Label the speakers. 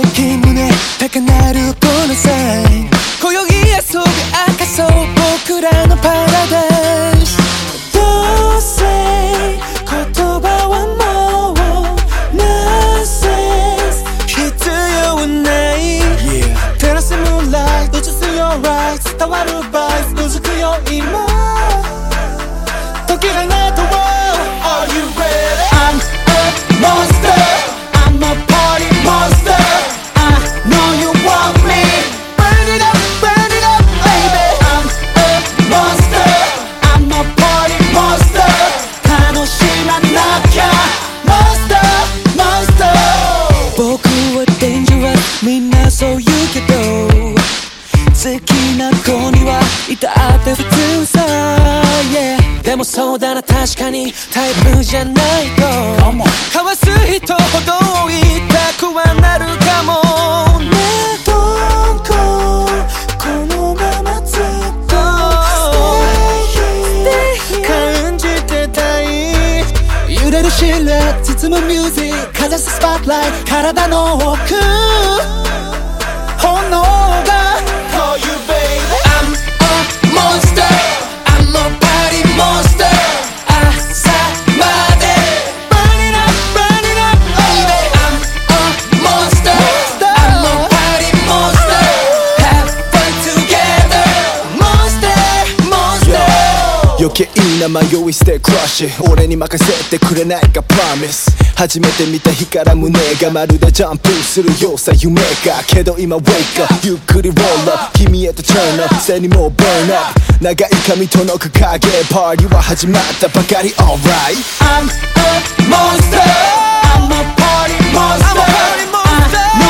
Speaker 1: 긴 눈에 밝게 나를 보는 사인 고요이의 속에 아까서 보크라는 paradise Don't say言葉はもう nonsense 必要ない照らす moonlight 映す your eyes 伝わる vibes うずくよ今時がなった Are you ready? I'm a monster I'm a party monster I know you want me Burn it up baby I'm a monster I'm a party monster 楽しまなきゃ Monster monster 僕は dangerous みんなそう言うけど好きな子にはいたって普通さ、yeah、でもそうだな確かにタイプじゃないとかわす人ほど痛くはなるかもねどここのままずっと Stay here 感じてたい揺れるシルエット包むミュージックかざすスポットライト体の奥炎がCall you baby I'm a monster I'm a party monster 朝まで Burn it up baby I'm a monster I'm a party monster Have fun together Monster monster
Speaker 2: 余計な迷い捨てクラッシュ俺に任せてくれないか Promise 初めて見た日から胸がまるでジャンプするようさ夢がけど今 Wake up ゆっくり Roll up 君へと Turn up 背にもう Burn up 長い髪とのく影パーティーは始まったばかり Alright
Speaker 1: I'm a monster I'm a party monster I know